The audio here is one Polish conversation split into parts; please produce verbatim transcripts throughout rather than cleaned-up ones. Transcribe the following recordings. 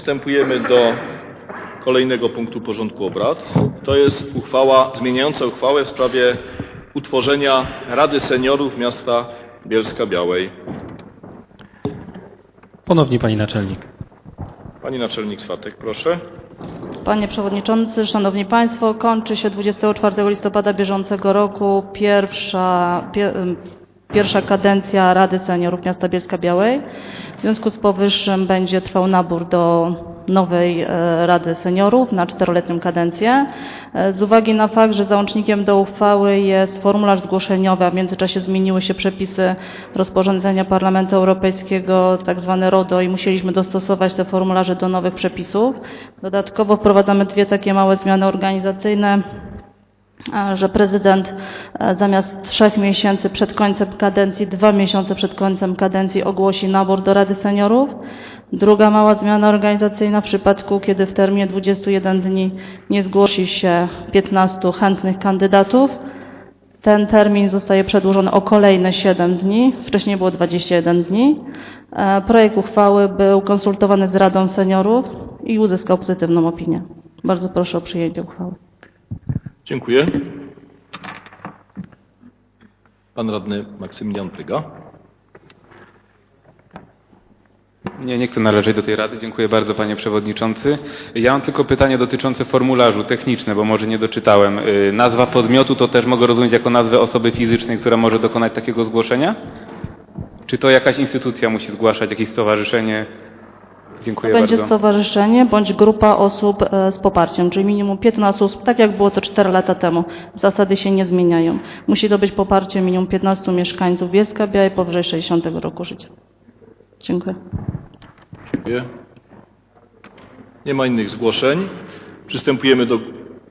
Przystępujemy do kolejnego punktu porządku obrad. To jest uchwała zmieniająca uchwałę w sprawie utworzenia Rady Seniorów Miasta Bielska-Białej. Ponownie pani naczelnik. Pani naczelnik Swatek, proszę. Panie Przewodniczący, Szanowni Państwo, kończy się dwudziestego czwartego listopada bieżącego roku pierwsza, pie, pierwsza kadencja Rady Seniorów Miasta Bielska-Białej. W związku z powyższym będzie trwał nabór do nowej Rady Seniorów na czteroletnią kadencję. Z uwagi na fakt, że załącznikiem do uchwały jest formularz zgłoszeniowy, a w międzyczasie zmieniły się przepisy rozporządzenia Parlamentu Europejskiego, tak zwane RODO, i musieliśmy dostosować te formularze do nowych przepisów. Dodatkowo wprowadzamy dwie takie małe zmiany organizacyjne, że prezydent zamiast trzech miesięcy przed końcem kadencji, dwa miesiące przed końcem kadencji ogłosi nabór do Rady Seniorów. Druga mała zmiana organizacyjna w przypadku, kiedy w terminie dwudziestu jeden dni nie zgłosi się piętnastu chętnych kandydatów. Ten termin zostaje przedłużony o kolejne siedem dni. Wcześniej było dwadzieścia jeden dni. Projekt uchwały był konsultowany z Radą Seniorów i uzyskał pozytywną opinię. Bardzo proszę o przyjęcie uchwały. Dziękuję. Pan radny Maksymilian Pryga. Nie, nie chcę należeć do tej rady. Dziękuję bardzo, panie przewodniczący. Ja mam tylko pytanie dotyczące formularzu techniczne, bo może nie doczytałem. Nazwa podmiotu to też mogę rozumieć jako nazwę osoby fizycznej, która może dokonać takiego zgłoszenia? Czy to jakaś instytucja musi zgłaszać, jakieś stowarzyszenie? Dziękuję Będzie bardzo. stowarzyszenie bądź grupa osób z poparciem, czyli minimum piętnaście osób, tak jak było to cztery lata temu. Zasady się nie zmieniają. Musi to być poparcie minimum piętnastu mieszkańców Bielska-Białej powyżej sześćdziesiątego roku życia. Dziękuję. Dziękuję. Nie ma innych zgłoszeń. Przystępujemy do...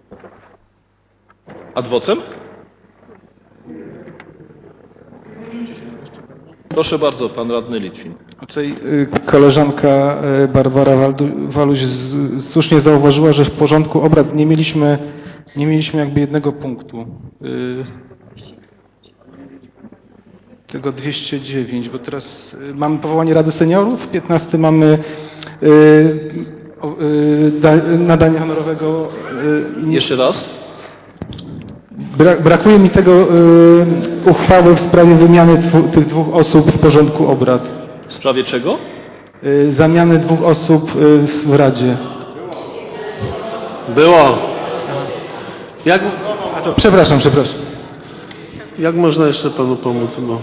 Ad vocem? Proszę bardzo, pan radny Litwin. Tutaj koleżanka Barbara Waluś słusznie zauważyła, że w porządku obrad nie mieliśmy, nie mieliśmy jakby jednego punktu. Tego dwieście dziewięć, bo teraz mamy powołanie Rady Seniorów, w piętnastym mamy nadanie honorowego. Jeszcze raz. Brakuje mi tego uchwały w sprawie wymiany tych dwóch osób w porządku obrad. W sprawie czego? Zamiany dwóch osób w Radzie. Było. Jak... A to, przepraszam, przepraszam. Jak można jeszcze panu pomóc? No.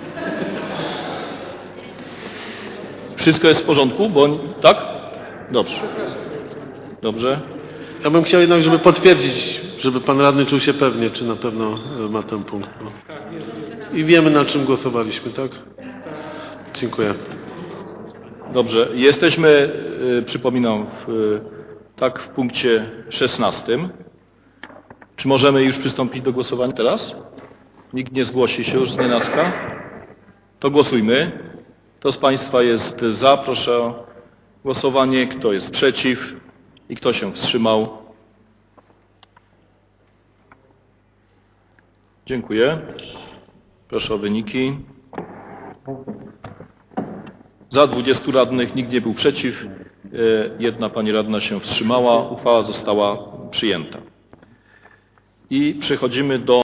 Wszystko jest w porządku, bo... Tak? Dobrze. Dobrze. Ja bym chciał jednak, żeby potwierdzić, żeby pan radny czuł się pewnie, czy na pewno ma ten punkt. No. I wiemy, na czym głosowaliśmy, tak? Dziękuję. Dobrze. Jesteśmy, przypominam, w, tak w punkcie szesnastym. Czy możemy już przystąpić do głosowania teraz? Nikt nie zgłosi się już z nienacka? To głosujmy. Kto z państwa jest za? Proszę o głosowanie. Kto jest przeciw? I kto się wstrzymał? Dziękuję. Proszę o wyniki. Za dwudziestu radnych, nikt nie był przeciw. Jedna pani radna się wstrzymała. Uchwała została przyjęta. I przechodzimy do